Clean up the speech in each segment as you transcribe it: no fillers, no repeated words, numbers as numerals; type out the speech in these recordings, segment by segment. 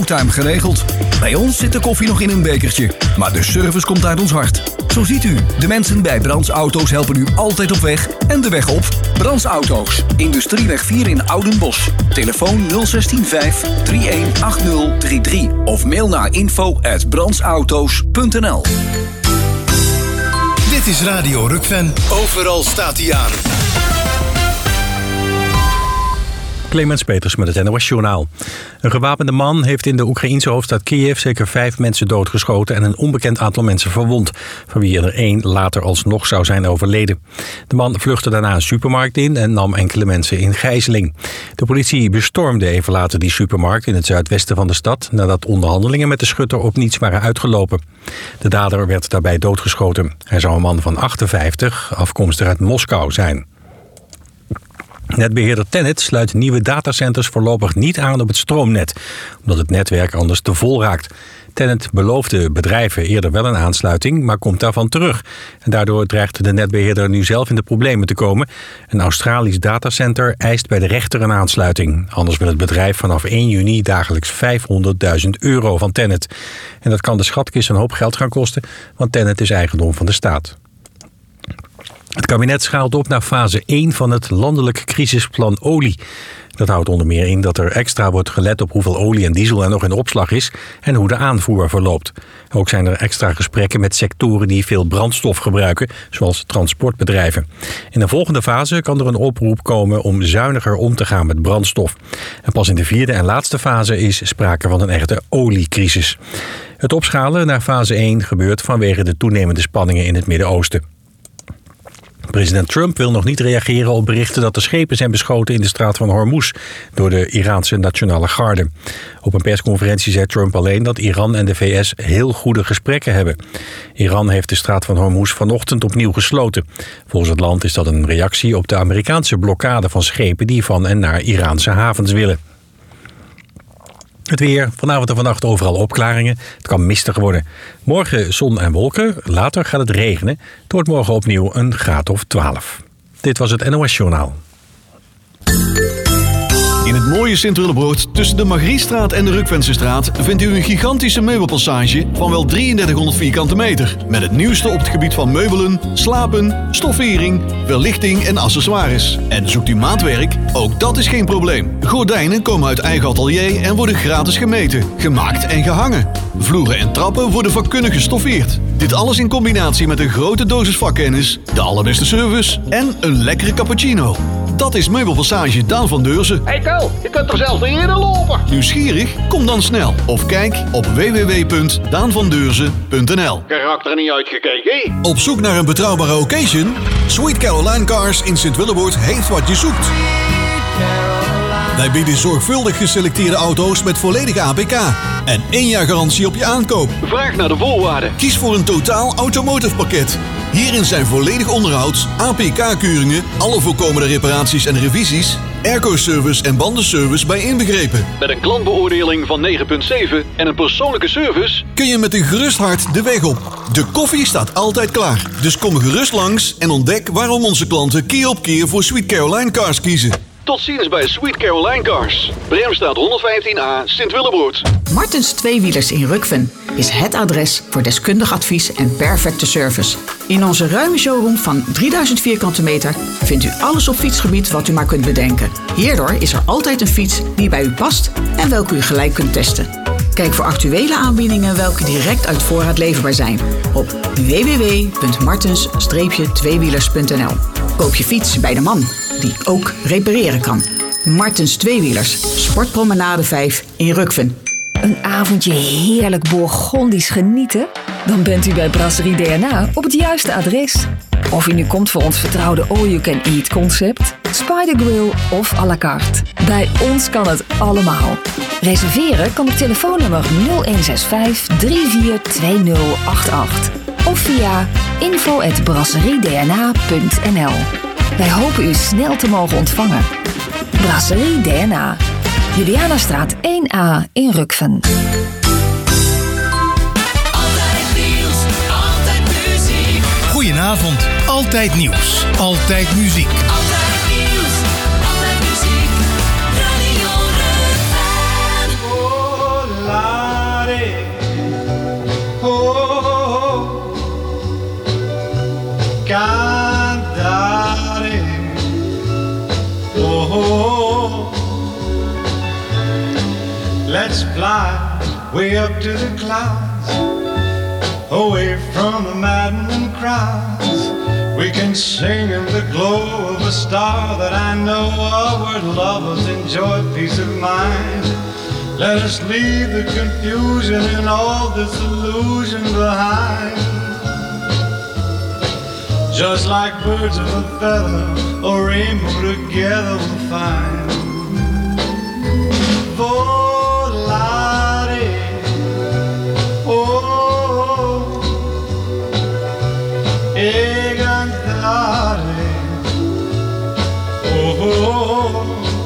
showtime geregeld. Bij ons zit de koffie nog in een bekertje, maar de service komt uit ons hart. Zo ziet u, de mensen bij Brands Auto's helpen u altijd op weg en de weg op. Brands Auto's, Industrieweg 4 in Oudenbosch. Telefoon 016 318033 of mail naar info@brandsauto's.nl. Dit is Radio Rukven. Overal staat hij aan. Clemens Peters met het NOS-journaal. Een gewapende man heeft in de Oekraïense hoofdstad Kiev zeker 5 mensen doodgeschoten en een onbekend aantal mensen verwond, van wie er 1 later alsnog zou zijn overleden. De man vluchtte daarna een supermarkt in en nam enkele mensen in gijzeling. De politie bestormde even later die supermarkt in het zuidwesten van de stad, nadat onderhandelingen met de schutter op niets waren uitgelopen. De dader werd daarbij doodgeschoten. Hij zou een man van 58, afkomstig uit Moskou zijn. Netbeheerder TenneT sluit nieuwe datacenters voorlopig niet aan op het stroomnet, omdat het netwerk anders te vol raakt. TenneT beloofde bedrijven eerder wel een aansluiting, maar komt daarvan terug. En daardoor dreigt de netbeheerder nu zelf in de problemen te komen. Een Australisch datacenter eist bij de rechter een aansluiting. Anders wil het bedrijf vanaf 1 juni dagelijks €500.000 van TenneT. En dat kan de schatkist een hoop geld gaan kosten, want TenneT is eigendom van de staat. Het kabinet schaalt op naar fase 1 van het landelijk crisisplan olie. Dat houdt onder meer in dat er extra wordt gelet op hoeveel olie en diesel er nog in opslag is en hoe de aanvoer verloopt. Ook zijn er extra gesprekken met sectoren die veel brandstof gebruiken, zoals transportbedrijven. In de volgende fase kan er een oproep komen om zuiniger om te gaan met brandstof. En pas in de 4e en laatste fase is sprake van een echte oliecrisis. Het opschalen naar fase 1 gebeurt vanwege de toenemende spanningen in het Midden-Oosten. President Trump wil nog niet reageren op berichten dat er schepen zijn beschoten in de straat van Hormuz door de Iraanse Nationale Garde. Op een persconferentie zei Trump alleen dat Iran en de VS heel goede gesprekken hebben. Iran heeft de straat van Hormuz vanochtend opnieuw gesloten. Volgens het land is dat een reactie op de Amerikaanse blokkade van schepen die van en naar Iraanse havens willen. Het weer, vanavond en vannacht overal opklaringen. Het kan mistig worden. Morgen zon en wolken, later gaat het regenen. Het wordt morgen opnieuw een graad of 12. Dit was het NOS-journaal. In het mooie Sint-Willebroord, tussen de Margriestraat en de Rukvensestraat, vindt u een gigantische meubelpassage van wel 3300 vierkante meter. Met het nieuwste op het gebied van meubelen, slapen, stoffering, verlichting en accessoires. En zoekt u maatwerk? Ook dat is geen probleem. Gordijnen komen uit eigen atelier en worden gratis gemeten, gemaakt en gehangen. Vloeren en trappen worden vakkundig gestoffeerd. Dit alles in combinatie met een grote dosis vakkennis, de allerbeste service en een lekkere cappuccino. Dat is Meubelpassage Daan van Deurzen. Hey Tel, je kunt er zelfs niet eerder lopen. Nieuwsgierig? Kom dan snel. Of kijk op www.daanvandeurzen.nl. Karakter niet uitgekeken. Op zoek naar een betrouwbare occasion? Sweet Caroline Cars in Sint-Willebroord heeft wat je zoekt. Wij bieden zorgvuldig geselecteerde auto's met volledige APK en 1 jaar garantie op je aankoop. Vraag naar de voorwaarden. Kies voor een totaal automotive pakket. Hierin zijn volledig onderhouds, APK-keuringen, alle voorkomende reparaties en revisies, airco-service en bandenservice bij inbegrepen. Met een klantbeoordeling van 9,7 en een persoonlijke service kun je met een gerust hart de weg op. De koffie staat altijd klaar, dus kom gerust langs en ontdek waarom onze klanten keer op keer voor Sweet Caroline Cars kiezen. Tot ziens bij Sweet Caroline Cars. Breemstraat 115A, Sint-Willebroord. Martens Tweewielers in Rukven is het adres voor deskundig advies en perfecte service. In onze ruime showroom van 3000 vierkante meter vindt u alles op fietsgebied wat u maar kunt bedenken. Hierdoor is er altijd een fiets die bij u past en welke u gelijk kunt testen. Kijk voor actuele aanbiedingen welke direct uit voorraad leverbaar zijn op www.martens-tweewielers.nl. Koop je fiets bij de man die ook repareren kan. Martens Tweewielers, Sportpromenade 5 in Rukven. Een avondje heerlijk Bourgondisch genieten? Dan bent u bij Brasserie DNA op het juiste adres. Of u nu komt voor ons vertrouwde all-you-can-eat concept, Spider Grill of à la carte. Bij ons kan het allemaal. Reserveren kan op telefoonnummer 0165 342088 of via info@brasseriedna.nl. Wij hopen u snel te mogen ontvangen. Brasserie DNA. Julianastraat 1A in Rukven. Altijd nieuws, altijd muziek. Goedenavond, altijd nieuws, altijd muziek. Altijd nieuws, altijd muziek. Radio Rukven. us fly way up to the clouds, away from the maddening crowds. We can sing in the glow of a star that I know of, where lovers enjoy peace of mind. Let us leave the confusion and all disillusion behind. Just like birds of a feather, a rainbow together we'll find. Volare, oh, e cantare, oh.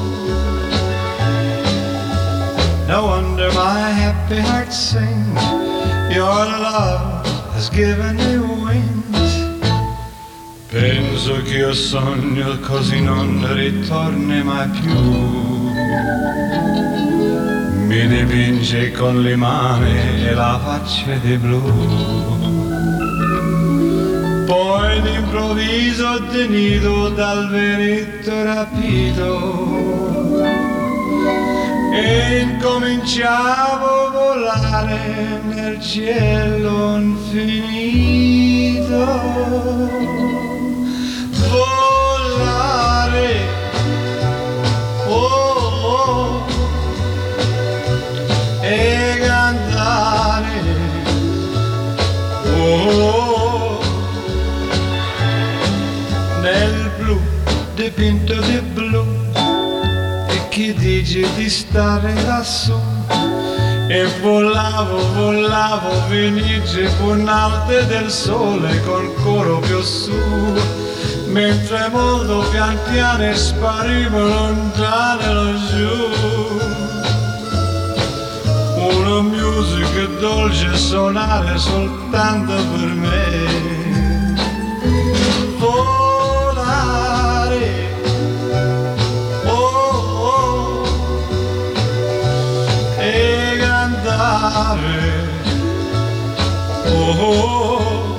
No wonder my happy heart sings. Your love has given me wings. Penso che io sogno così non ritorni mai più. Mi dipinge con le mani e la faccia di blu. Poi d'improvviso tenido dal vento rapito e incominciavo a volare nel cielo infinito. Volare, oh, oh, e cantare, oh, nel blu dipinto di blu. Chi dice di stare lassù? E volavo, venice punalte del sole col coro più su, mentre molto pian piano sparivo lontano laggiù. Una musica dolce suonare soltanto per me. Oh,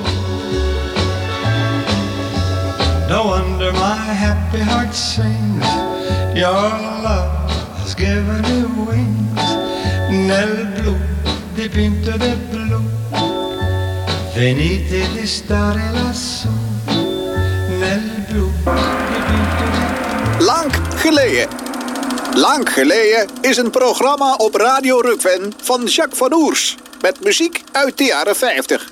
no wonder my happy heart sings. Your love has given me wings. Nel blu dipinto di blu, venite di stare lassù. Nel blu dipinto di blu. Lang geleden. Lang geleden is een programma op Radio Rukven van Jacques van Oers. Met muziek uit de jaren 50.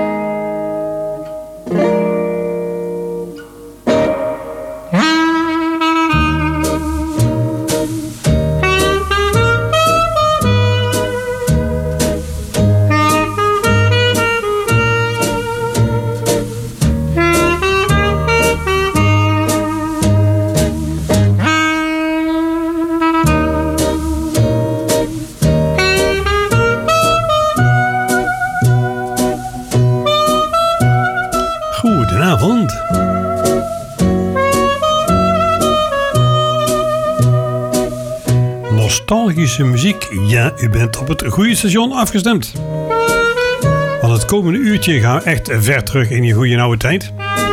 Nostalgische muziek, ja, u bent op het goede station afgestemd. Want het komende uurtje gaan we echt ver terug in je goede oude tijd.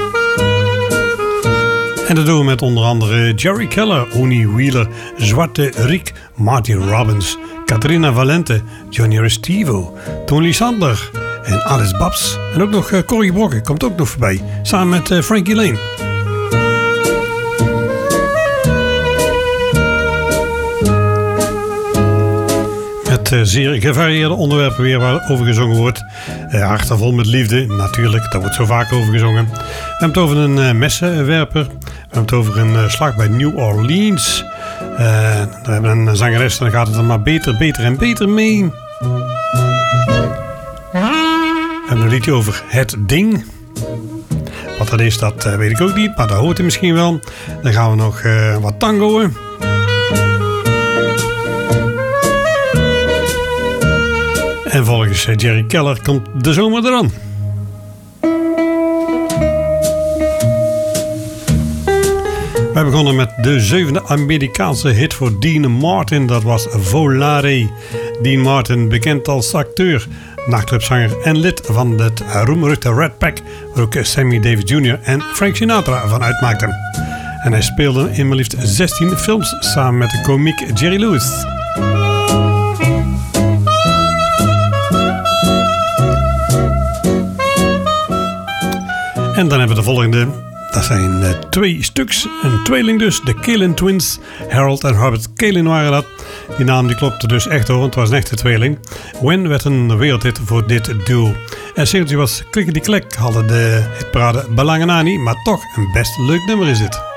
En dat doen we met onder andere Jerry Keller, Oni Wheeler, Zwarte Riek, Marty Robbins, Caterina Valente, Johnny Restivo, Tony Sander en Alice Babs. En ook nog Corrie Brokken komt ook nog voorbij, samen met Frankie Lane. Met zeer gevarieerde onderwerpen weer waarover gezongen wordt. Harten vol met liefde, natuurlijk, daar wordt zo vaak over gezongen. We hebben het over een messenwerper. We hebben het over een slag bij New Orleans. We hebben een zangeres en dan gaat het er maar beter, beter en beter mee. We hebben een liedje over Het Ding. Wat dat is, dat weet ik ook niet, maar dat hoort u misschien wel. Dan gaan we nog wat tangoen. En volgens Jerry Keller komt de zomer eraan. Wij begonnen met de 7e Amerikaanse hit voor Dean Martin. Dat was Volare. Dean Martin, bekend als acteur, nachtclubzanger en lid van het roemruchte Rat Pack, waar ook Sammy Davis Jr. en Frank Sinatra van uitmaakten. En hij speelde in maar liefst 16 films samen met de komiek Jerry Lewis. En dan hebben we de volgende. Dat zijn 2 stuks. Een tweeling dus. De Kalin Twins. Harold en Robert Kalin waren dat. Die naam die klopte dus echt hoor, want het was een echte tweeling. When werd een wereldhit voor dit duo. En singeltje was Clickety Clack. Hadden de hitparade belangen na niet. Maar toch een best leuk nummer is dit.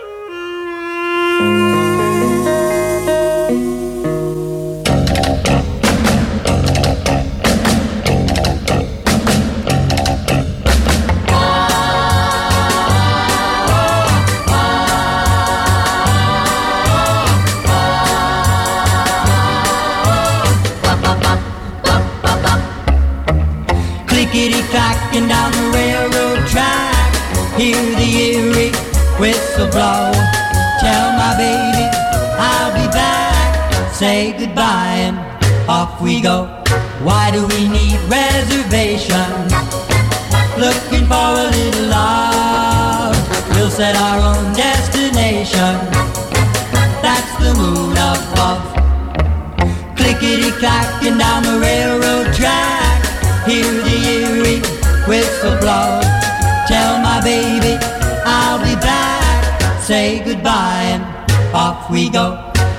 Clickety-clacking down the railroad track, hear the eerie whistle blow. Tell my baby I'll be back, say goodbye and off we go. Why do we need reservations? Looking for a little love, we'll set our own destination. That's the mood of love. Clickety-clacking down the railroad track, hear the eerie whistle blow. Tell my baby I'll be back, say goodbye and off we go.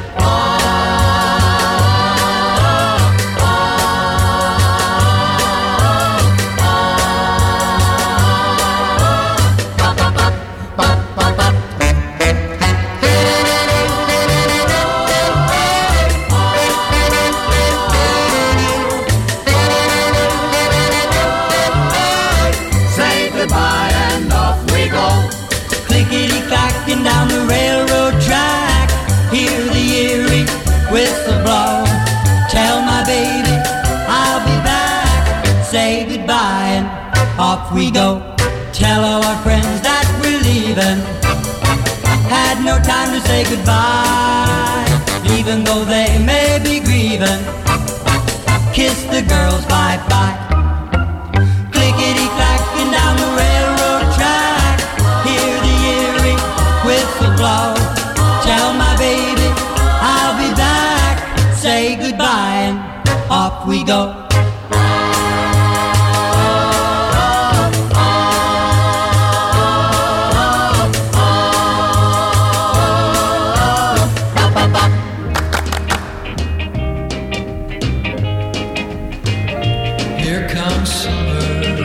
Clickety-clacking down the railroad track, hear the eerie whistle blow. Tell my baby I'll be back, say goodbye and off we go. Tell all our friends that we're leaving, had no time to say goodbye, even though they may be grieving. Kiss the girls bye-bye. Clickety-clacking down the railroad track, hear the eerie whistle blow. Tell my baby I'll be back, say goodbye and off we go. Here comes summer,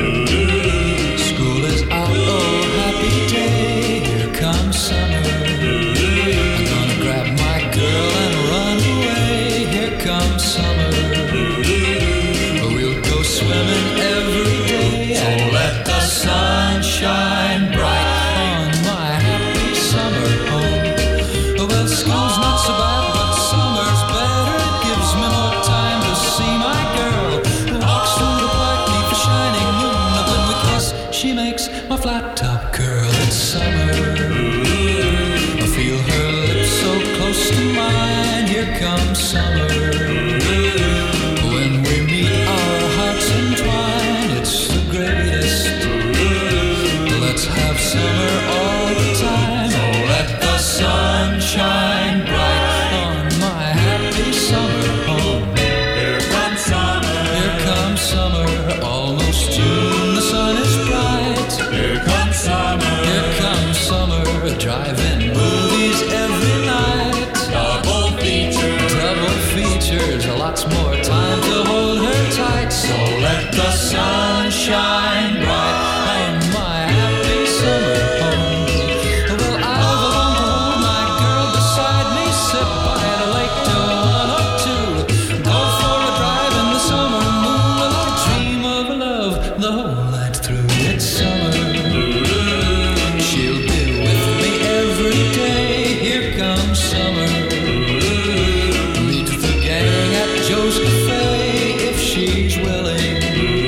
school is out, oh happy day. Here comes summer, I'm gonna grab my girl and run away. Here comes summer, we'll go swimming every day. So let the sun shine bright on my happy summer home. Well, school's not so bad, but summer's better. It gives me more time to see my girl who walks through the park beneath the shining moon. And when we kiss, she makes my flat top curl. It's summer, I feel her lips so close to mine. Here comes summer, when we meet our hearts entwine. It's the greatest, let's have summer all the time. So let the sun shine bright on my happy summer home. Here comes summer, here comes summer, almost June, the sun is bright. Here comes summer, here comes summer, driving movies every night. Double features, lots more time to hold her tight. So let the sun shine bright on my happy summer home. Well, I'll want to hold my girl beside me, sit by the lake till 1 or 2, go for a drive in the summer moonlight, dream of love the whole night through. It's summer, she'll be with me every day. Here comes summer, meet the gang at Joe's Cafe if she's willing.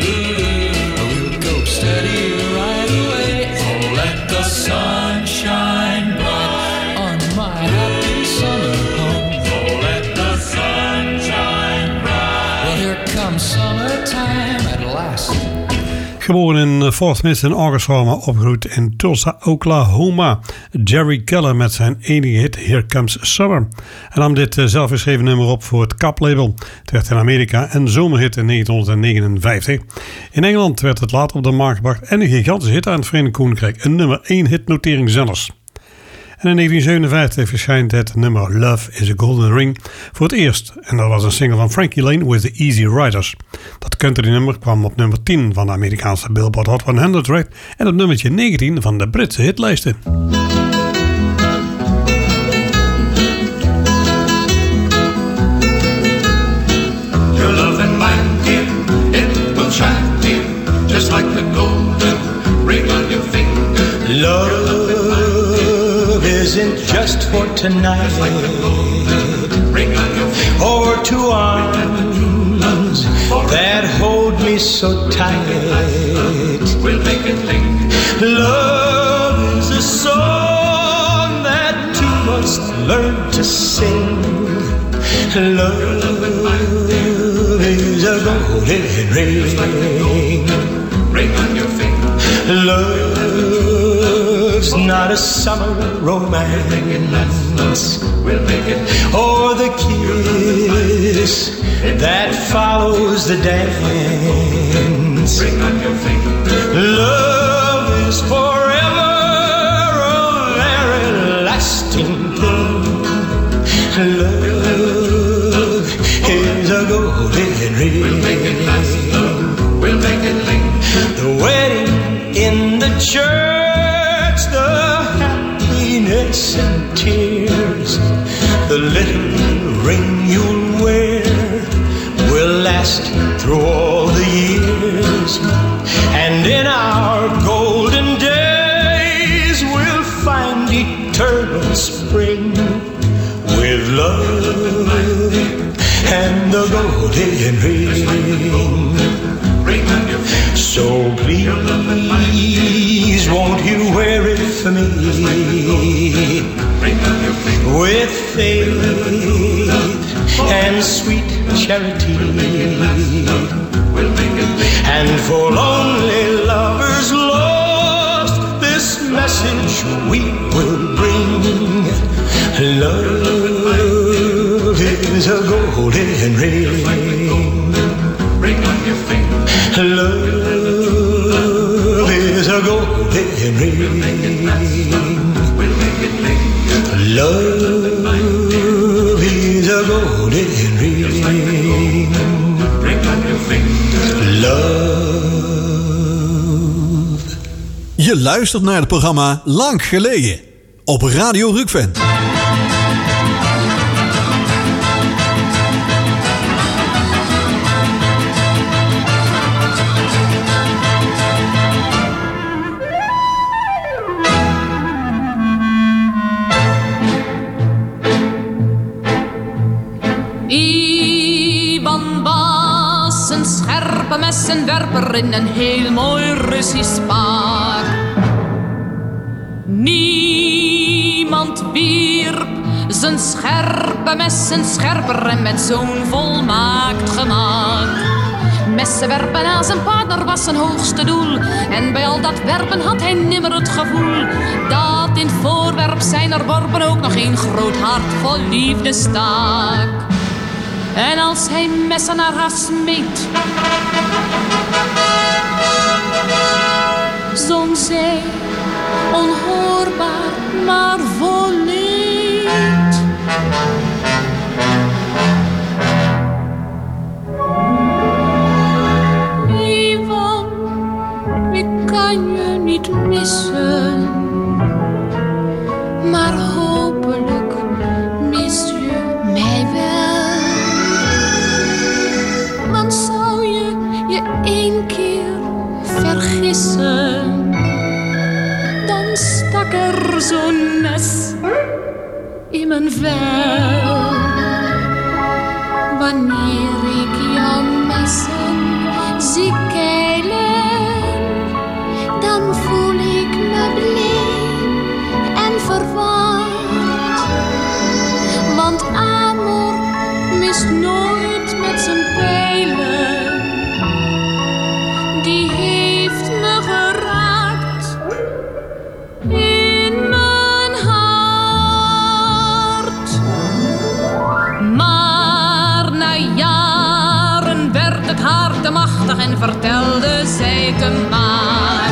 We'll go steady right away. Oh, let the sun shine bright on my happy summer home. Oh, let the sun shine bright. Well, here comes summertime at last. Geboren in Fort Smith in Arkansas, maar opgegroeid in Tulsa, Oklahoma. Jerry Keller met zijn enige hit Here Comes Summer. Hij nam dit zelfgeschreven nummer op voor het Cap-label. Het werd in Amerika een zomerhit in 1959. In Engeland werd het later op de markt gebracht en een gigantische hit aan het Verenigd Koninkrijk. Een nummer 1 hitnotering zelfs. En in 1957 verschijnt het nummer Love is a Golden Ring voor het eerst. En dat was een single van Frankie Lane with the Easy Riders. Dat country nummer kwam op nummer 10 van de Amerikaanse Billboard Hot 100 track en op nummertje 19 van de Britse hitlijsten. Your love and mine, dear, it will shine, dear, just like the golden ring on your finger. Love isn't just for tonight, or two arms that hold me so tight. We'll make it cling. Love is a song that two must learn to sing. Love is a golden ring on your finger. Love's not a summer romance, we'll make it, or the kiss that follows the dance. ring on your finger. Love is forever a very lasting thing. Love is a golden ring. We'll make it last, love, we'll make it cling. The wedding in the church, the happiness and tears, the little ring you'll wear will last through all the years. And in our golden days we'll find eternal spring with love and the golden ring. So please, won't you wear it for me with faith and sweet charity? And for lonely lovers lost, this message we will bring. Love is a golden ring. Ring on your finger. Love is a golden ring. We'll make it cling. Love is a golden ring. Ring on your finger. Love. Je luistert naar het programma Lang Geleden op Radio Rukven. Ivan was een scherpe messenwerper in een heel mooi Russisch paak. Niemand wierp zijn scherpe messen scherper en met zo'n volmaakt gemak. Messen werpen aan zijn partner was zijn hoogste doel. En bij al dat werpen had hij nimmer het gevoel dat in het voorwerp zijner worpen ook nog een groot hart vol liefde staak. En als hij messen naar haar smeet, zong zij onhoorbaar maar vol leed. Ivan, ik kan je niet missen, maar hopelijk mis je mij wel. Want zou je je 1 keer vergissen, dan stak er zo'n mes in mijn vel. Wanneer ik jou messen zie keilen, dan voel ik me blij en verward. Want Amor mist nooit met zijn pijlen, die heeft het haar te machtig en vertelde zij het hem maar.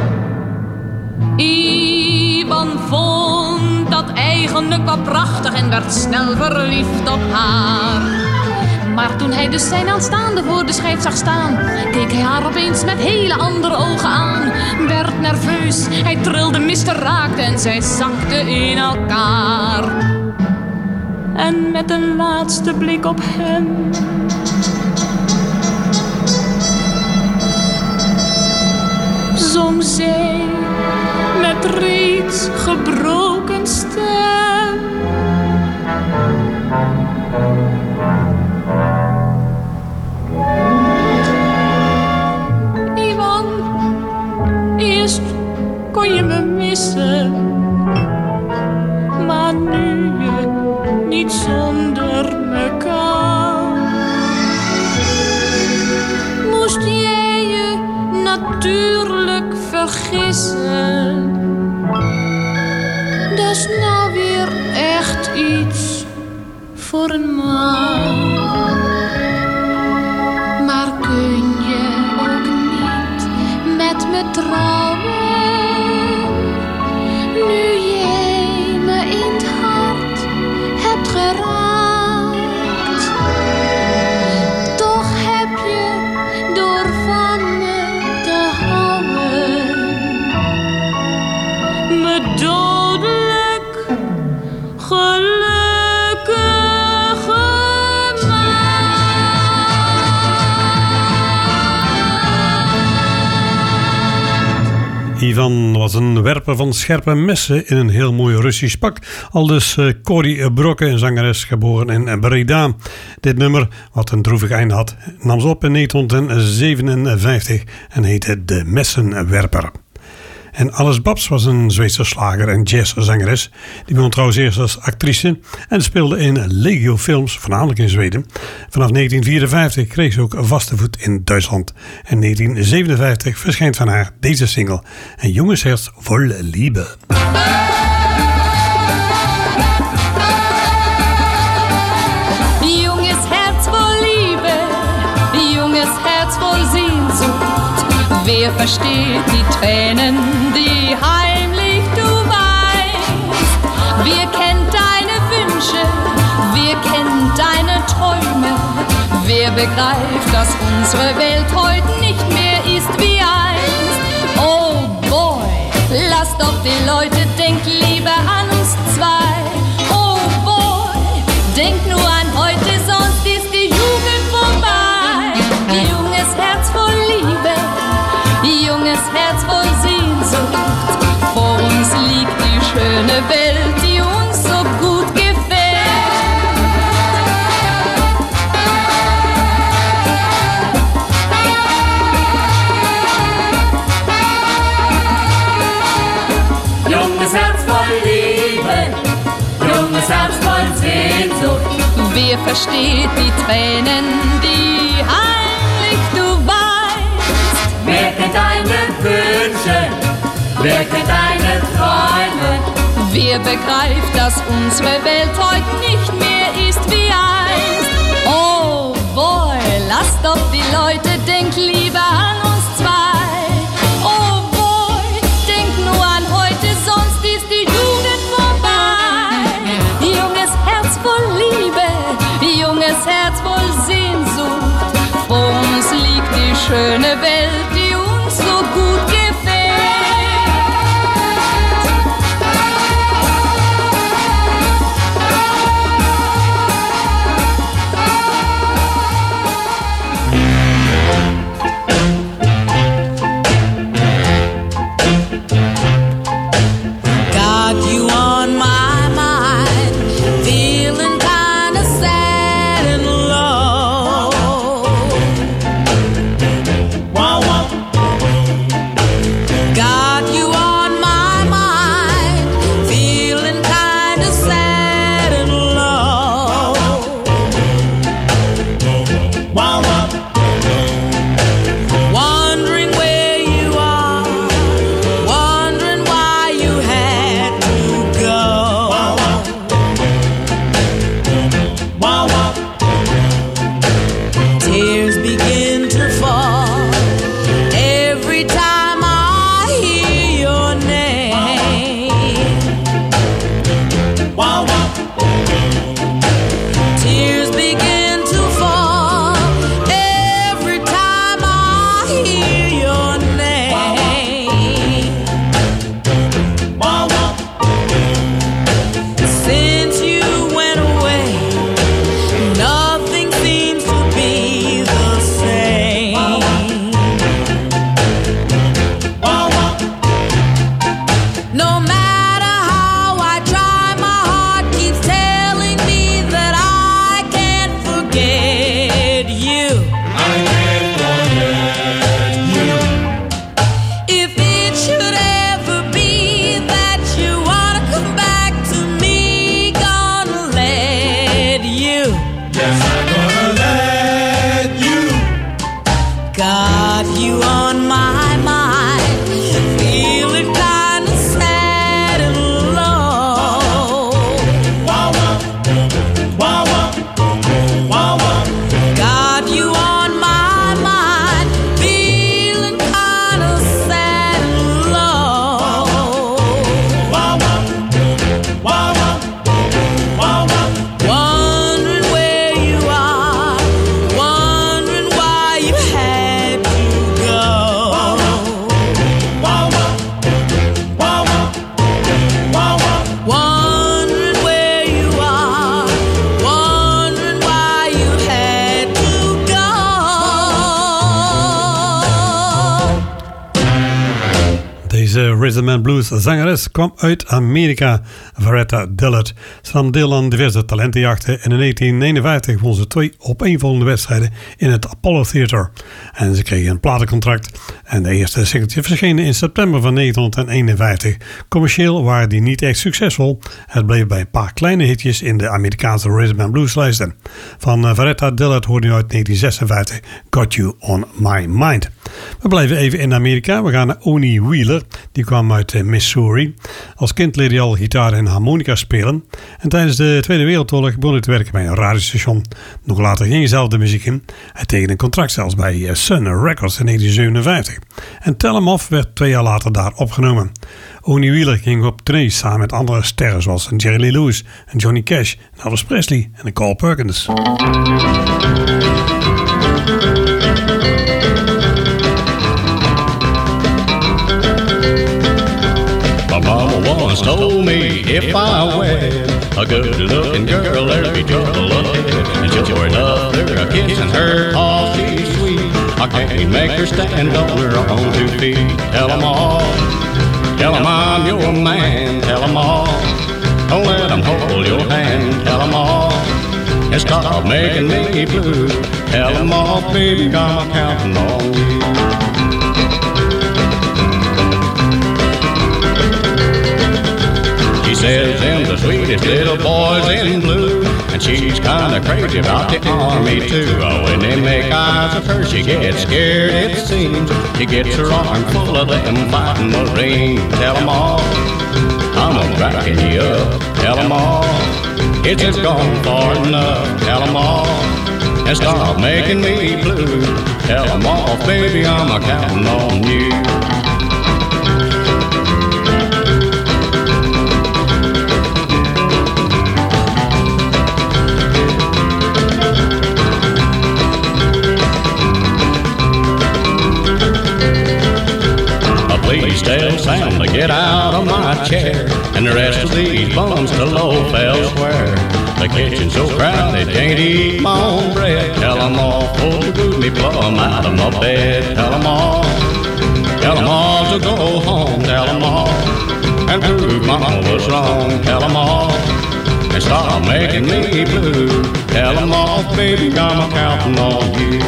Ivan vond dat eigenlijk wel prachtig en werd snel verliefd op haar. Maar toen hij dus zijn aanstaande voor de schijf zag staan, keek hij haar opeens met hele andere ogen aan. Werd nerveus, hij trilde, miste, raakte en zij zakte in elkaar. En met een laatste blik op hem zong zij met reeds gebroken stem. Ivan, eerst kon je me missen, maar nu je niet zonder me kan. Moest jij je natuurlijk vergissen. Dat is nou weer echt iets voor een man. Maar kun je ook niet met me trouwen, nu jij me in het hart hebt geraakt? Toch heb je door van me te houden me dodelijk gelukkig gemaakt. Ivan was een werper van scherpe messen in een heel mooi Russisch pak. Aldus Corrie Brokke, een zangeres geboren in Breda. Dit nummer, wat een droevig einde had, nam ze op in 1957 en heette De Messenwerper. En Alice Babs was een Zweedse slager en jazzzangeres. Die begon trouwens eerst als actrice en speelde in legio films, voornamelijk in Zweden. Vanaf 1954 kreeg ze ook vaste voet in Duitsland. En 1957 verschijnt van haar deze single, Een jongensherz vol Liebe. Jongensherz vol Liebe, Jongensherz vol Sehnsucht. Wer versteht die Tränen, die heimlich du weinst? Wer kennt deine Wünsche? Wer kennt deine Träume? Wer begreift, dass unsere Welt heute nicht mehr ist wie einst? Oh boy, lass doch die Leute, denk lieber an uns zwei. Oh boy, denk nur an heute, sonst ist die Jugend vorbei. Junges Herz voll Liebe, junges Herz voll Sehnsucht. Vor uns liegt die schöne Welt, die uns so gut gefällt. Junges Herz voll Liebe, junges Herz voll Sehnsucht. Wer versteht die Tränen, die heimlich du weinst? Wer kennt deine Wünsche? Wer kennt deine Träume? Wer begreift, dass unsere Welt heute nicht mehr ist wie einst? Oh boy, lass doch die Leute, denk lieber an uns zwei. Oh boy, denk nur an heute, sonst ist die Jugend vorbei. Junges Herz voll Liebe, junges Herz voll Sehnsucht. Vor uns liegt die schöne Welt, die uns so gut gefällt. Got you on my mind, feeling kinda sad and low. Wow, wow, Deze rhythm and blues zangeres kwam uit Amerika, Varetta Dillard. Ze nam deel aan diverse talentenjachten en in 1959 won ze 2 opeenvolgende wedstrijden in het Apollo Theater. En ze kreeg een platencontract en de eerste singeltje verschenen in september van 1951. Commercieel waren die niet echt succesvol. Het bleef bij een paar kleine hitjes in de Amerikaanse rhythm and blues lijsten. Van Varetta Dillard hoorde u uit 1956 Got You On My Mind. We blijven even in Amerika. We gaan naar Oni Wheeler. Die kwam uit Missouri. Als kind leerde hij al gitaar en harmonica spelen. En tijdens de Tweede Wereldoorlog begon hij te werken bij een radiostation. Nog later ging hij zelf de muziek in. Hij tekende een contract zelfs bij Sun Records in 1957. En Tell 'Em Off werd 2 jaar later daar opgenomen. Oni Wheeler ging op tournee samen met andere sterren zoals Jerry Lee Lewis en Johnny Cash, en Elvis Presley en Carl Perkins. My mama once told me if I wed a good-looking girl, there'd be trouble ahead. And she'll sure enough, they're a kissing her, all she's sweet. I can't make her stand on her own 2 feet. Tell 'em all, tell 'em I'm your man. Tell 'em all, don't let 'em hold your hand. Tell 'em all, and stop making me blue. Tell 'em all, baby, I'm counting on you. She says them the sweetest little boys in blue, and she's kinda crazy about the army too. Oh, when they make eyes at her, she gets scared, it seems. She gets her arm full of them fighting Marines. Tell 'em all, I'm a-cracking you up. Tell 'em all, it's just gone far enough. Tell 'em all, and stop making me blue. Tell 'em all, baby, I'm a-counting on you. Please tell Sam to get out of my chair, and the rest of these bums to loaf elsewhere. The kitchen's so crowded, can't eat my own bread. Tell 'em all, pull the goody plum out of my bed. Tell 'em all to go home. Tell 'em all, and prove mama was wrong. Tell 'em all, and stop making me blue. Tell 'em all, baby, I'm a-counting on you.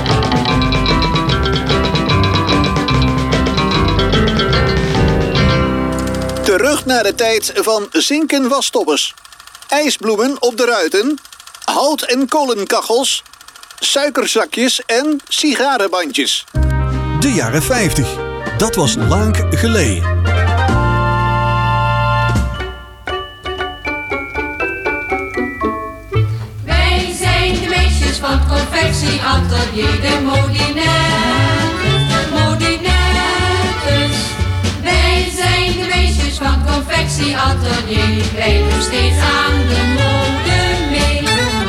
Terug naar de tijd van zinken wasstoppers, ijsbloemen op de ruiten, hout- en kolenkachels, suikerzakjes en sigarenbandjes. De jaren 50. Dat was lang geleden. Wij zijn de meisjes van het confectieatelier, de modinettes. Wij zijn de meisjes van het confectieatelier, wij doen steeds aan de mode mee.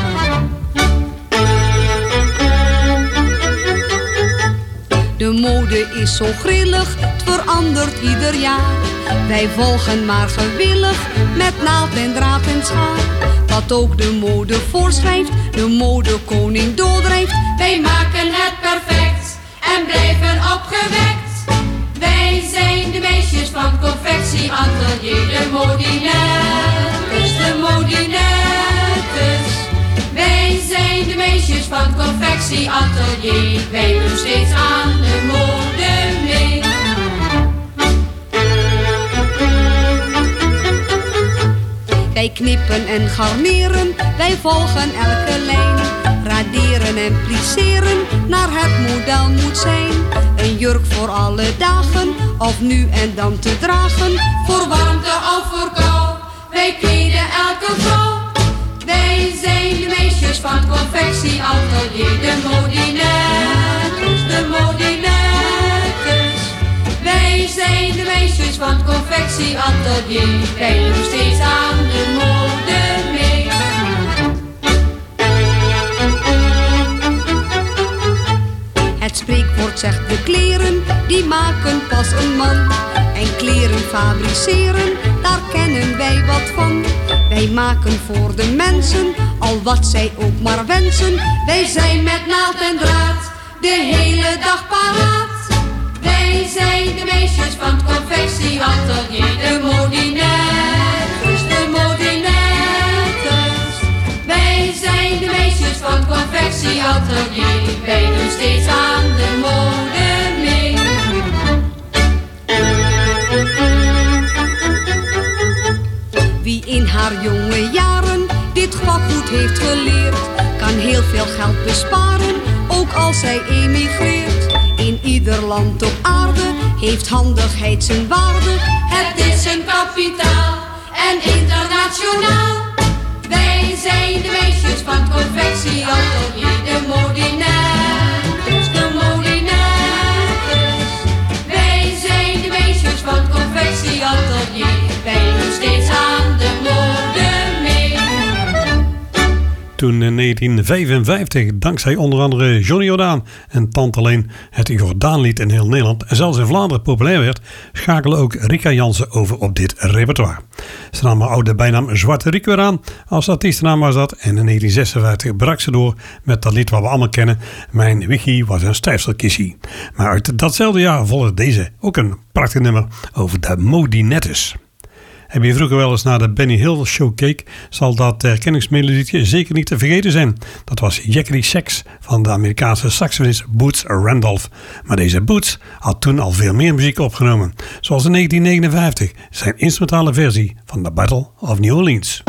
De mode is zo grillig, het verandert ieder jaar. Wij volgen maar gewillig, met naald en draad en schaar. Wat ook de mode voorschrijft, de modekoning doordrijft. Wij maken het perfect en blijven opgewekt. Wij zijn de meisjes van het confectieatelier, de modinettes, de modinettes. Wij zijn de meisjes van het confectieatelier, wij doen steeds aan de mode mee. Wij knippen en garneren, wij volgen elke lijn. Raderen en plisseren, naar het model moet zijn. Een jurk voor alle dagen, of nu en dan te dragen. Voor warmte of voor kou, wij kleden elke vrouw. Wij zijn de meisjes van het confectieatelier, de modinettes, de modinettes. Wij zijn de meisjes van het confectieatelier, wij doen steeds aan de mode mee. Het spreekwoord zegt de kleren, die maken pas een man. En kleren fabriceren, daar kennen wij wat van. Wij maken voor de mensen, al wat zij ook maar wensen. Wij zijn met naald en draad, de hele dag paraat. Wij Wij zijn de meisjes van het confectieatelier, de modinettes, de modinettes. Wij zijn de meisjes van het confectieatelier, wij doen steeds aan de mode mee. Wie in haar jonge jaren dit vak goed heeft geleerd, kan heel veel geld besparen, ook als zij emigreert. In ieder land op aarde heeft handigheid zijn waarde. Het is een kapitaal en internationaal. Wij zijn de meisjes van het confectieatelier, de modinettes, de modinettes. Wij zijn de meisjes van het confectieatelier, wij doen steeds aan de mode mee. Toen in 1955, dankzij onder andere Johnny Jordaan en Tante Leen, het Jordaanlied in heel Nederland en zelfs in Vlaanderen populair werd, schakelde ook Rika Jansen over op dit repertoire. Ze nam haar oude bijnaam Zwarte Riek weer aan, als artiestennaam was dat, en in 1956 brak ze door met dat lied wat we allemaal kennen, Mijn Wiggy was een stijfselkissie. Maar uit datzelfde jaar volgde deze, ook een prachtig nummer over de modinettes. Heb je vroeger wel eens naar de Benny Hill Show gekeken, zal dat herkenningsmelodietje zeker niet te vergeten zijn. Dat was Jackery Sax van de Amerikaanse saxofonist Boots Randolph. Maar deze Boots had toen al veel meer muziek opgenomen, zoals in 1959 zijn instrumentale versie van The Battle of New Orleans.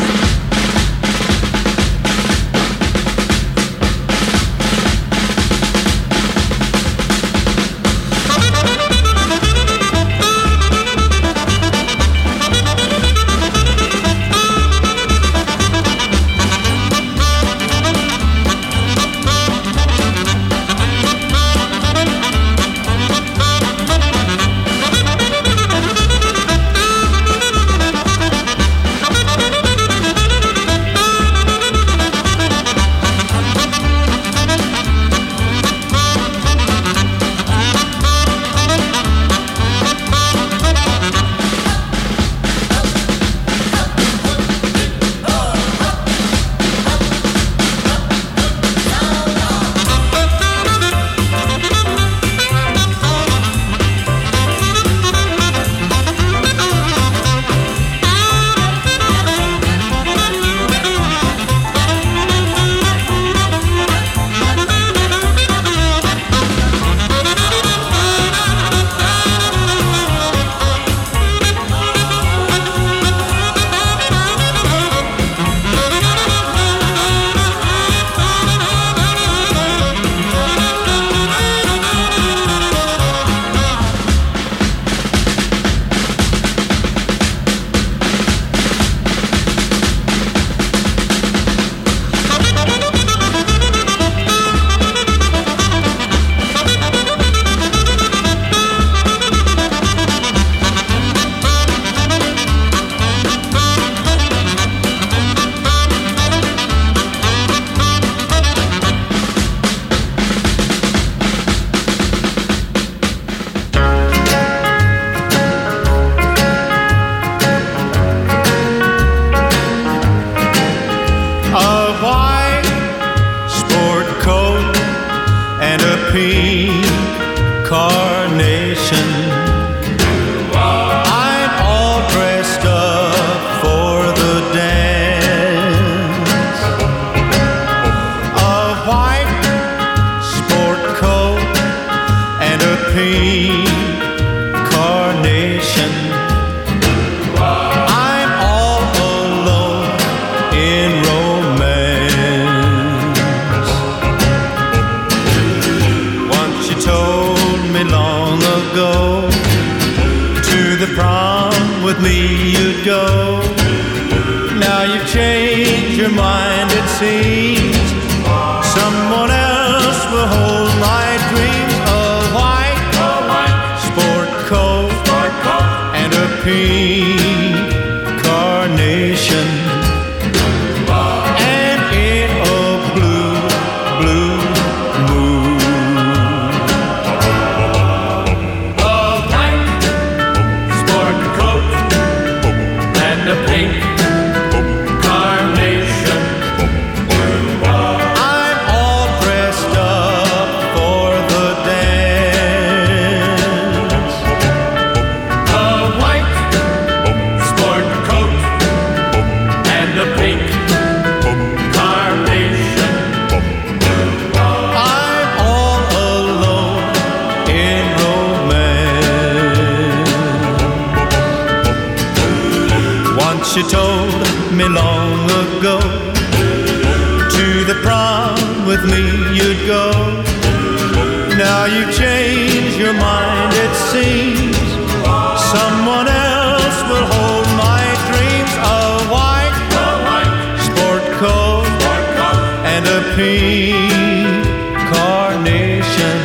Once you told me long ago, to the prom with me you'd go. Now you've changed your mind, it seems. Someone else will hold my dreams. A white sport coat and a pink carnation.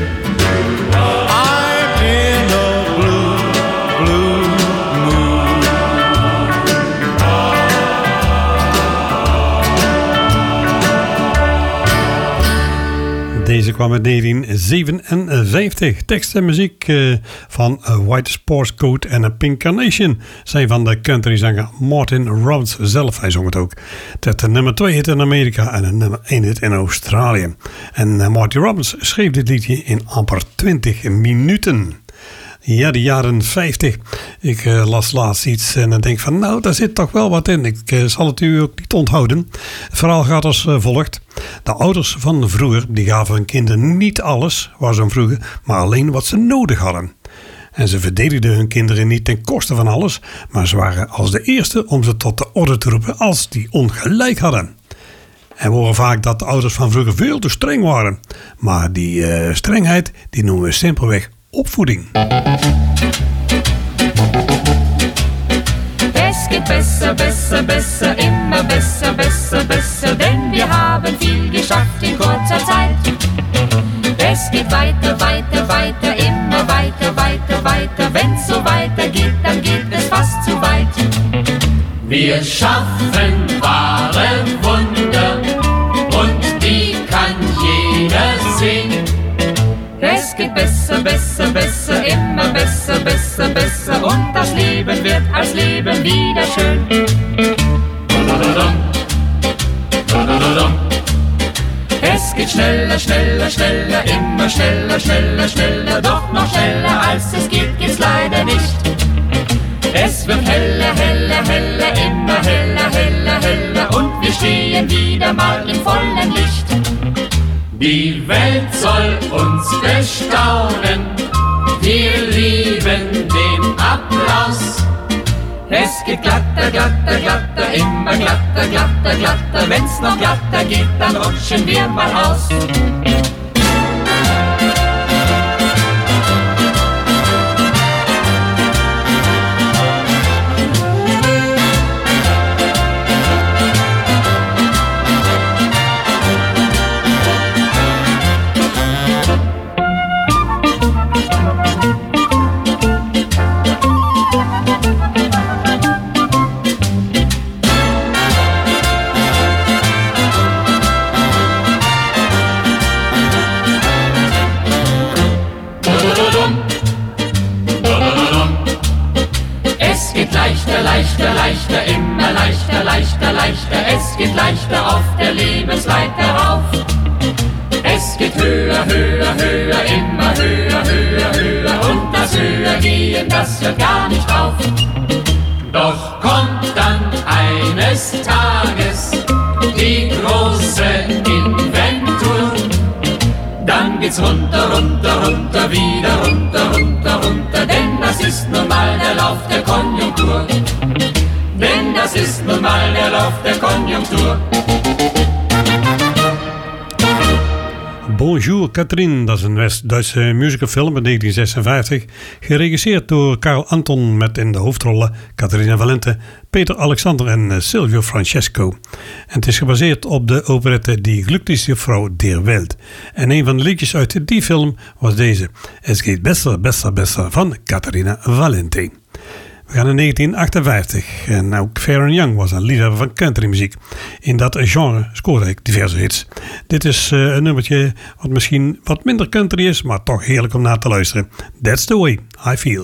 I'm in a blue, blue mood. Deze kwam uit 1957. Tekst en muziek van A White Sportscoat en A Pink Carnation zijn van de countryzanger Martin Robbins zelf. Hij zong het ook. Het werd een nummer 2 hit in Amerika en een nummer 1 hit in Australië. En Martin Robbins schreef dit liedje in amper 20 minuten. Ja, de jaren 50. Ik las laatst iets en dan denk van, nou, daar zit toch wel wat in. Ik zal het u ook niet onthouden. Het verhaal gaat als volgt. De ouders van vroeger, die gaven hun kinderen niet alles, waar ze om vroegen, maar alleen wat ze nodig hadden. En ze verdedigden hun kinderen niet ten koste van alles, maar ze waren als de eerste om ze tot de orde te roepen als die ongelijk hadden. En we horen vaak dat de ouders van vroeger veel te streng waren. Maar die strengheid, die noemen we simpelweg opvoeding. Es geht besser, besser, besser, immer besser, besser, besser, denn wir haben viel geschafft in kurzer Zeit. Es geht weiter, weiter, weiter, immer weiter, weiter, weiter, wenn's so weitergeht, dann geht es fast zu weit. Wir schaffen wahre Wunder und die kann jeder sehen. Es geht besser, besser, besser, immer besser, besser, besser und das Leben wird als Leben wieder schön. Es geht schneller, schneller, schneller, immer schneller, schneller, schneller, doch noch schneller als es geht, geht's leider nicht. Es wird heller, heller, heller, immer heller, heller, heller und wir stehen wieder mal im vollen Licht. Die Welt soll uns bestaunen, wir lieben den Applaus. Es geht glatter, glatter, glatter, immer glatter, glatter, glatter. Wenn's noch glatter geht, dann rutschen wir mal aus. Leichter, leichter, immer leichter, leichter, leichter. Es geht leichter auf der Lebensleiter rauf. Es geht höher, höher, höher, immer höher, höher, höher. Und das Höhergehen, das hört gar nicht auf. Doch kommt dann eines Tages die große Inventur. Dann geht's runter, runter, runter, wieder runter, runter, runter. Denn das ist nun mal der Lauf der Konjunktur. Denn das ist nun mal der Lauf der Konjunktur. Bonjour Catherine, dat is een West-Duitse musicalfilm uit 1956, geregisseerd door Karl Anton met in de hoofdrollen Catharina Valente, Peter Alexander en Silvio Francesco. En het is gebaseerd op de operette Die glückliche Frau der Welt. En een van de liedjes uit die film was deze, Es geht besser, besser, besser van Catharina Valente. We gaan in 1958 en ook Faron Young was een liefhebber van countrymuziek. In dat genre scoorde hij diverse hits. Dit is een nummertje wat misschien wat minder country is, maar toch heerlijk om naar te luisteren. That's the way I feel.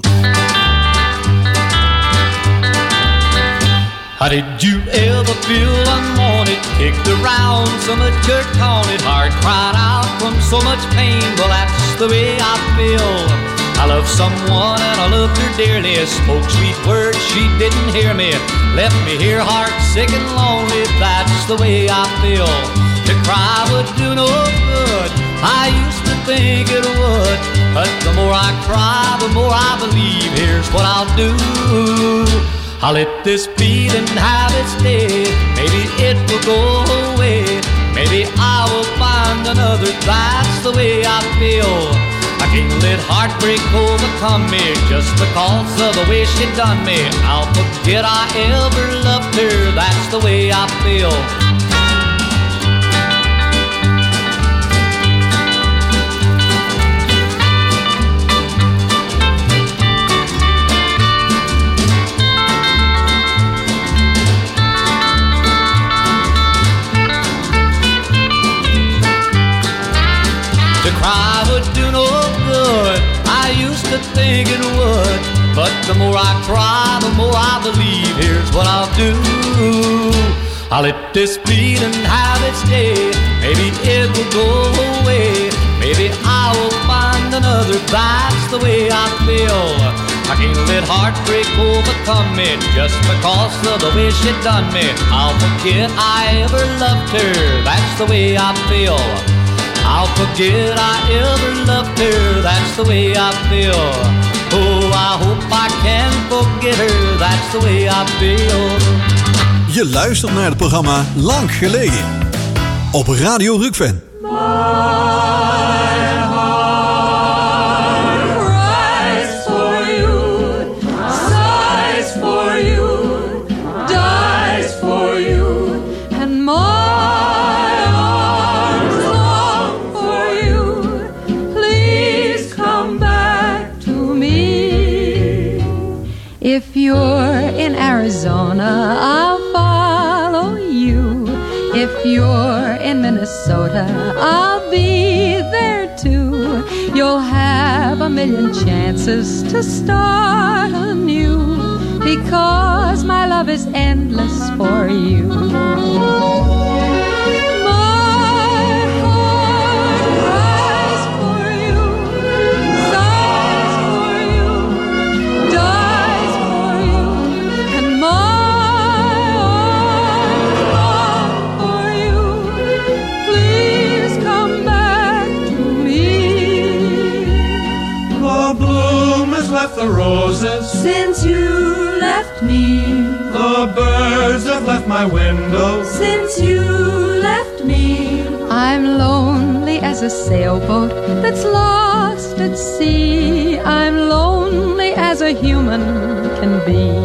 How did you ever feel unwanted, kicked around, so much hurt, haunted, heart cried out from so much pain? Well, that's the way I feel. I love someone and I loved her dearly. Spoke sweet words, she didn't hear me. Left me here heart sick and lonely. That's the way I feel. To cry would do no good. I used to think it would. But the more I cry, the more I believe. Here's what I'll do. I'll let this feeling have its day. Maybe it will go away. Maybe I will find another. That's the way I feel. I can't let heartbreak overcome me just because of the way she done me. I'll forget I ever loved her. That's the way I feel. To cry would do no good. I used to think it would, but the more I try, the more I believe. Here's what I'll do. I'll let this feeling have its day. Maybe it will go away. Maybe I will find another. That's the way I feel. I can't let heartbreak overcome me just because of the way she done me. I'll forget I ever loved her. That's the way I feel. I'll forget I ever loved her. That's the way I feel. Oh, I hope I can forget her. That's the way I feel. Je luistert naar het programma Lang Geleden op Radio Rukven. If you're in Arizona, I'll follow you. If you're in Minnesota, I'll be there too. You'll have a million chances to start anew, because my love is endless for you. The roses since you left me. The birds have left my window since you left me. I'm lonely as a sailboat that's lost at sea. I'm lonely as a human can be.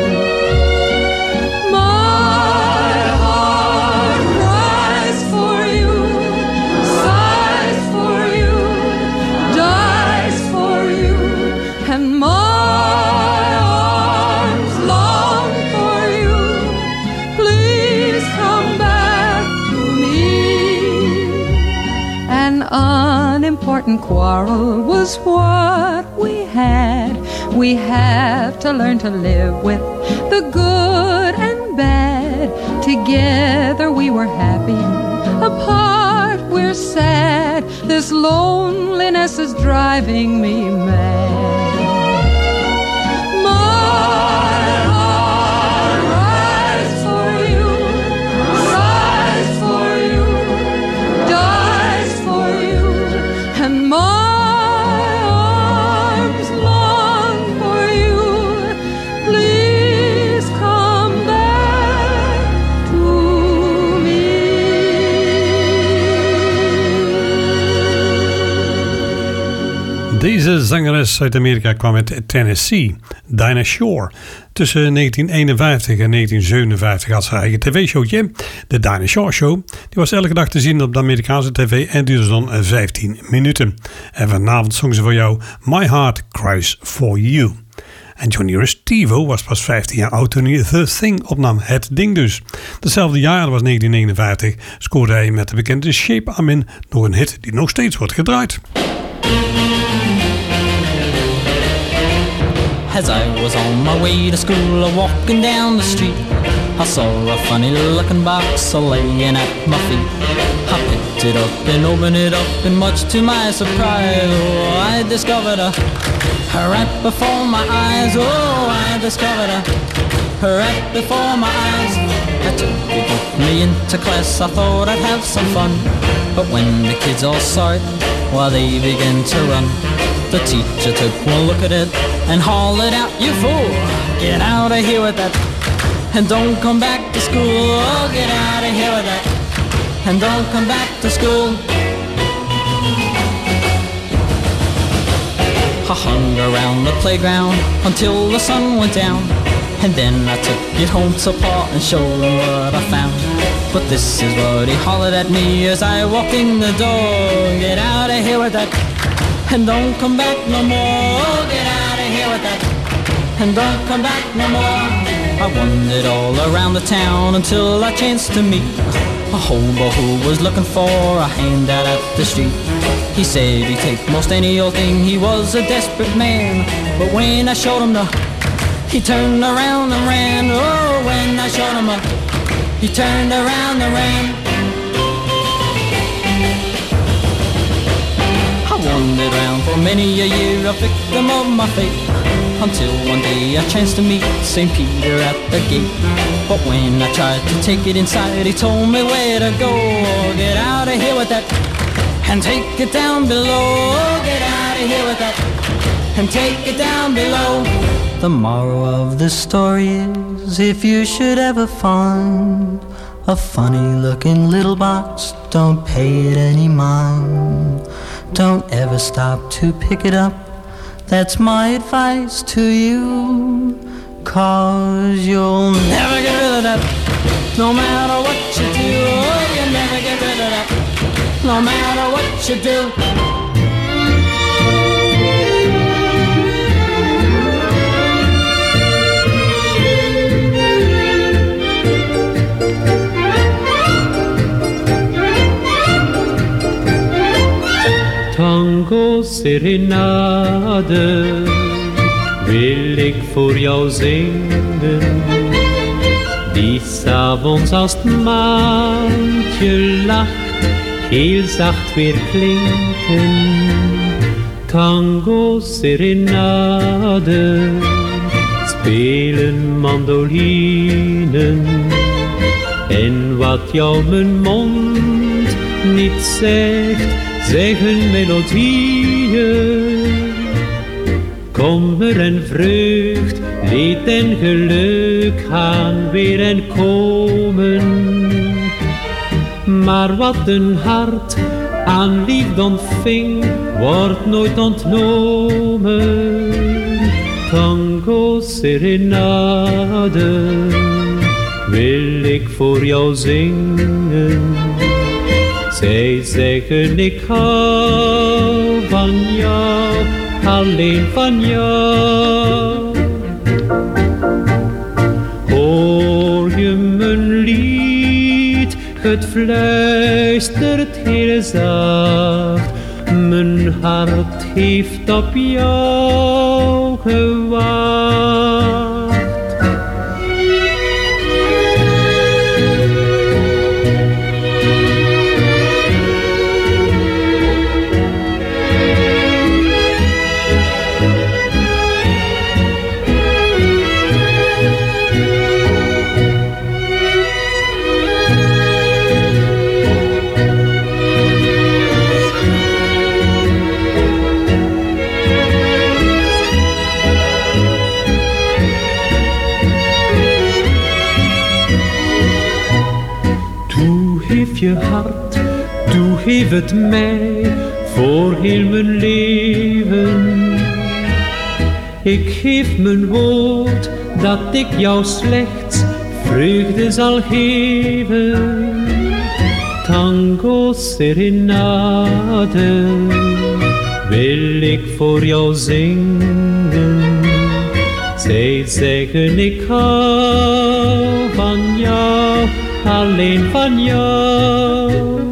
Unimportant quarrel was what we had. We have to learn to live with the good and bad. Together we were happy, apart we're sad. This loneliness is driving me mad. Deze zangeres uit Amerika kwam uit Tennessee, Dinah Shore. Tussen 1951 en 1957 had ze haar eigen tv-showtje, de Dinah Shore Show. Die was elke dag te zien op de Amerikaanse tv en duurde dan 15 minuten. En vanavond zong ze voor jou My Heart Cries For You. En Johnny Restivo was pas 15 jaar oud toen hij The Thing opnam, het ding dus. Hetzelfde jaar, dat was 1959, scoorde hij met de bekende Shape I'm In nog een hit die nog steeds wordt gedraaid. As I was on my way to school, walking down the street, I saw a funny looking box laying at my feet. I picked it up and opened it up, and much to my surprise, oh, I discovered her right before my eyes. Oh, I discovered her right before my eyes. I took it with me into class, I thought I'd have some fun, but when the kids all saw it, well, they began to run. The teacher took one look at it and hollered out, "You fool, get out of here with that, and don't come back to school. Oh, get out of here with that, and don't come back to school." I hung around the playground until the sun went down, and then I took it home to Pa and showed him what I found. But this is what he hollered at me as I walked in the door: "Get out of here with that, and don't come back no more. Get out of here with that, and don't come back no more." I wandered all around the town until I chanced to meet a hobo who was looking for a handout at the street. He said he'd take most any old thing, he was a desperate man. But when I showed him the, he turned around and ran. Oh, when I showed him a, he turned around and ran. I wandered around for many a year, a victim of my fate, until one day I chanced to meet St. Peter at the gate. But when I tried to take it inside, he told me where to go. Get out of here with that, and take it down below. Get out of here with that, and take it down below. The moral of the story is, if you should ever find a funny looking little box, don't pay it any mind. Don't ever stop to pick it up. That's my advice to you, 'cause you'll never get rid of that. No matter what you do, you'll never get rid of that. No matter what you do. Tango serenade wil ik voor jou zingen, die 's avonds als het maantje lacht heel zacht weer klinken. Tango serenade spelen mandolinen, en wat jou mijn mond niet zegt, zeggen melodieën. Kommer en vreugd, leed en geluk gaan weer en komen. Maar wat een hart aan liefde ontving, wordt nooit ontnomen. Tango serenade wil ik voor jou zingen. Zij zeggen ik hou van jou, alleen van jou. Hoor je mijn lied, het fluistert heel zacht. Mijn hart heeft op jou gewacht. Je hart, toe geef het mij voor heel mijn leven. Ik geef mijn woord dat ik jou slechts vreugde zal geven. Tango serenade wil ik voor jou zingen. Zij zeggen ik hou van jou, alleen van jou.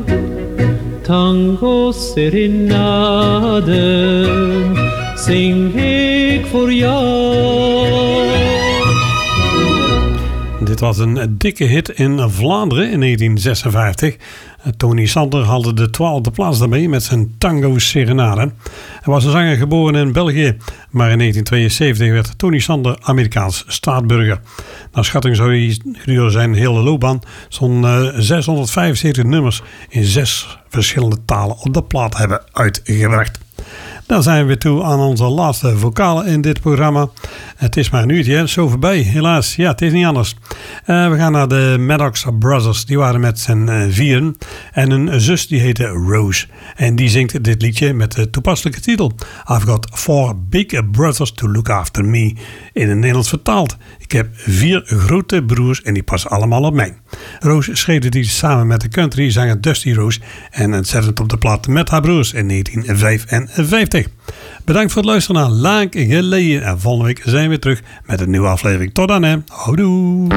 Tango serenade zing ik voor jou. Dit was een dikke hit in Vlaanderen in 1956. Tony Sander haalde de 12e plaats daarmee met zijn Tango Serenade. Hij was een zanger geboren in België, maar in 1972 werd Tony Sander Amerikaans staatsburger. Naar schatting zou hij gedurende zijn hele loopbaan zo'n 675 nummers in 6 verschillende talen op de plaat hebben uitgebracht. Dan zijn we weer toe aan onze laatste vocale in dit programma. Het is maar een uurtje, hè? Zo voorbij, helaas. Ja, het is niet anders. We gaan naar de Maddox Brothers. Die waren met z'n vieren. En een zus die heette Rose. En die zingt dit liedje met de toepasselijke titel. I've got 4 big brothers to look after me. In het Nederlands vertaald. Ik heb 4 grote broers en die passen allemaal op mij. Rose schreef dit liedje samen met de countryzanger Dusty Rose. En het zette het op de plaat met haar broers in 1955. Bedankt voor het luisteren naar Lang Geleden. En volgende week zijn we weer terug met een nieuwe aflevering. Tot dan, hè. Houdoe.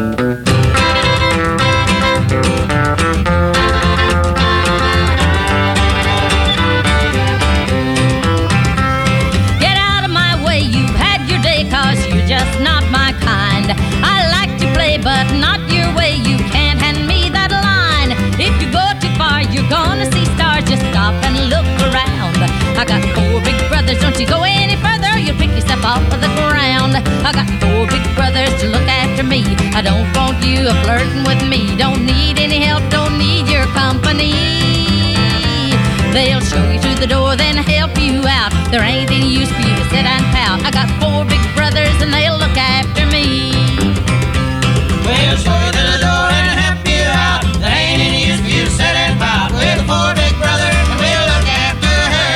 Get out of my way, you've had your day, 'cause you're just not my kind. I like to play, but not your way. You can't hand me that line. If you go too far, you're gonna see stars. Just stop and look around. I got 4 big brothers, don't you go any further, you'll pick yourself off of the ground. I got 4 big brothers to look after me. I don't want you flirting with me. Don't need any help, don't need your company. They'll show you to the door, then help you out. There ain't any use for you to sit and pout. I got 4 big brothers and they'll look after me. We'll show you to the door and help you out. There ain't any use for you to sit and pout. We're the 4 big brothers and we'll look after her.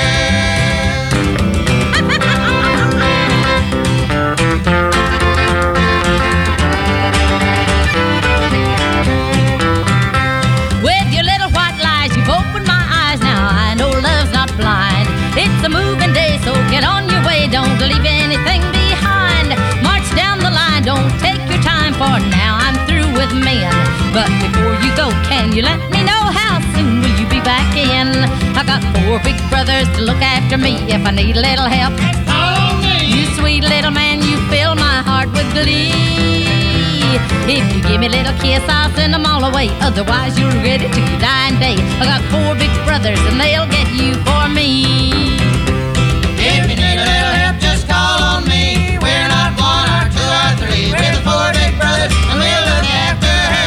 With your little white lies, you've opened my eyes. Now I know love's not blind. It's a moving day, so get on your way. Don't leave anything behind. March down the line, don't take your time, for now I'm through with men. But before you go, can you let me know how soon will you be back in? I got 4 big brothers to look after me. If I need a little help, call me. You sweet little man, you fill my heart with glee. If you give me a little kiss, I'll send them all away. Otherwise, you'll regret it till your dying day. I got 4 big brothers, and they'll get you for me. If you need a little help, just call on me. We're not 1 or 2 or 3. We're the 4 big brothers, and we'll look after her.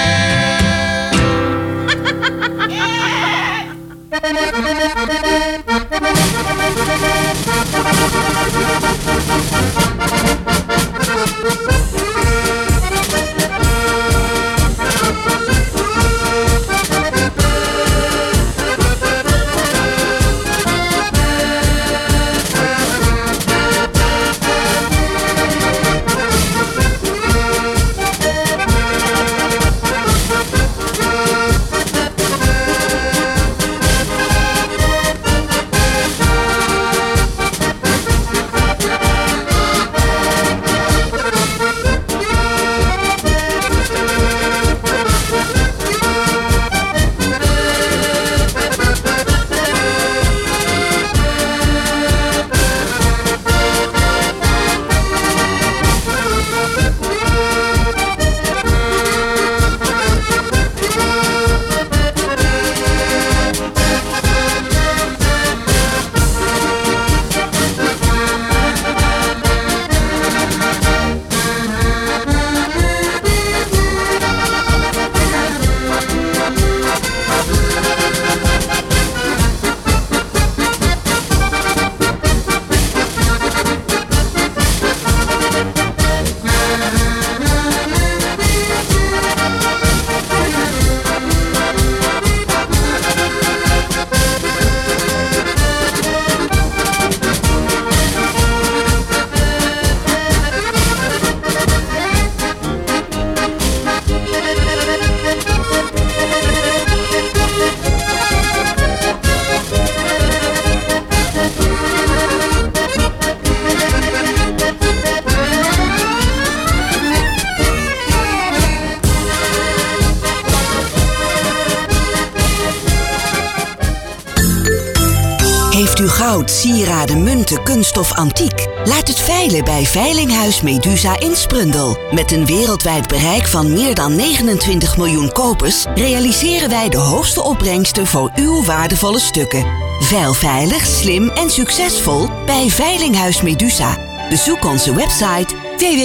Heeft u goud, sieraden, munten, kunststof, antiek? Laat het veilen bij Veilinghuis Medusa in Sprundel. Met een wereldwijd bereik van meer dan 29 miljoen kopers realiseren wij de hoogste opbrengsten voor uw waardevolle stukken. Veil veilig, slim en succesvol bij Veilinghuis Medusa. Bezoek onze website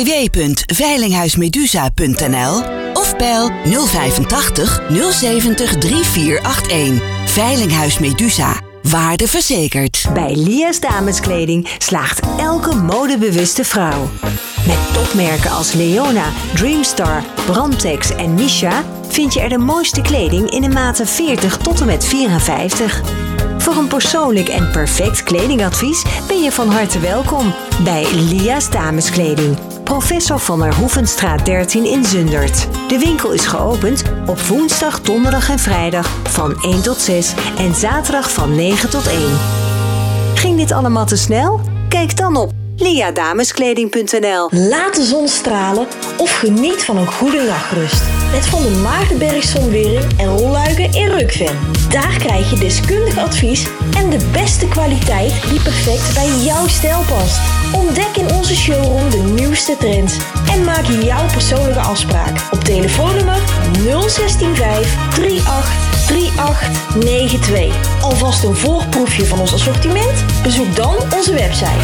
www.veilinghuismedusa.nl of bel 085 070 3481. Veilinghuis Medusa. Waardeverzekerd. Bij Lia's Dameskleding slaagt elke modebewuste vrouw. Met topmerken als Leona, Dreamstar, Brandtex en Misha vind je er de mooiste kleding in de maten 40 tot en met 54. Voor een persoonlijk en perfect kledingadvies ben je van harte welkom bij Lia's Dameskleding. Professor van der Hoevenstraat 13 in Zundert. De winkel is geopend op woensdag, donderdag en vrijdag van 1 tot 6 en zaterdag van 9 tot 1. Ging dit allemaal te snel? Kijk dan op liadameskleding.nl. Laat de zon stralen of geniet van een goede nachtrust. Met Van der Maartenberg Zonwering en rolluiken in Rukven. Daar krijg je deskundig advies en de beste kwaliteit die perfect bij jouw stijl past. Ontdek in onze showroom de nieuwste trends en maak jouw persoonlijke afspraak op telefoonnummer 0165 38 3892. Alvast een voorproefje van ons assortiment? Bezoek dan onze website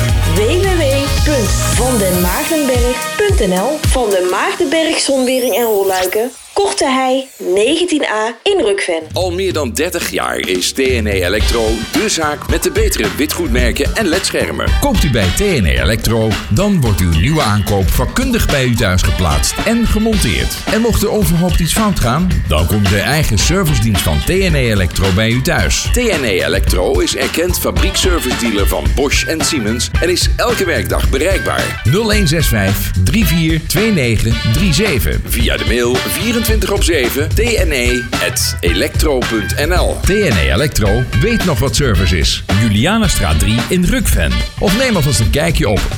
www.vandenmaartenberg.nl. Van den Maartenberg Zonwering en rolluiken, Korte Hei 19A in Rukven. Al meer dan 30 jaar is TNE Electro de zaak met de betere witgoedmerken en ledschermen. Koopt u bij TNE Electro, dan wordt uw nieuwe aankoop vakkundig bij u thuis geplaatst en gemonteerd. En mocht er onverhoopt iets fout gaan, dan komt de eigen servicedienst van TNE Electro bij u thuis. TNE Electro is erkend fabriekservice-dealer van Bosch en Siemens en is elke werkdag bereikbaar. 0165 342937. Via de mail 24/7 tne@electro.nl. TNE Electro weet nog wat service is. Julianastraat 3 in Rukven. Of neem alvast een kijkje op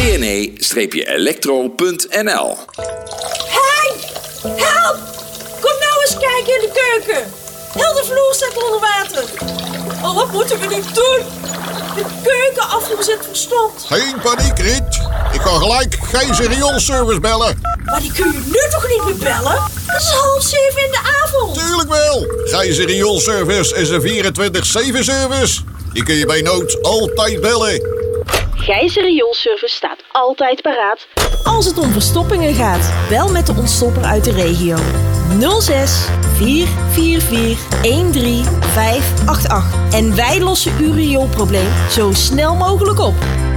tne-electro.nl. Hey! Help! Kom nou eens kijken in de keuken. Heel de vloer staat onder water. Oh, wat moeten we nu doen? De keukenafvoer zit verstomd. Geen paniek, Riet. Ik ga gelijk Gijzer Rioolservice bellen. Maar die kun je nu toch niet meer bellen? Het is 6:30 in de avond. Tuurlijk wel. Gijzer Rioolservice is een 24/7 service. Die kun je bij nood altijd bellen. Gijzer Rioolservice staat altijd paraat als het om verstoppingen gaat. Bel met de ontstopper uit de regio. 06 444 13588. En wij lossen uw rioolprobleem zo snel mogelijk op.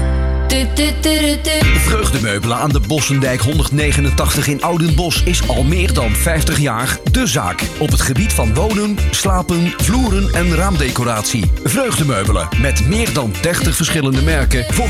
Vreugdemeubelen aan de Bossendijk 189 in Oudenbosch is al meer dan 50 jaar de zaak. Op het gebied van wonen, slapen, vloeren en raamdecoratie. Vreugdemeubelen met meer dan 30 verschillende merken voor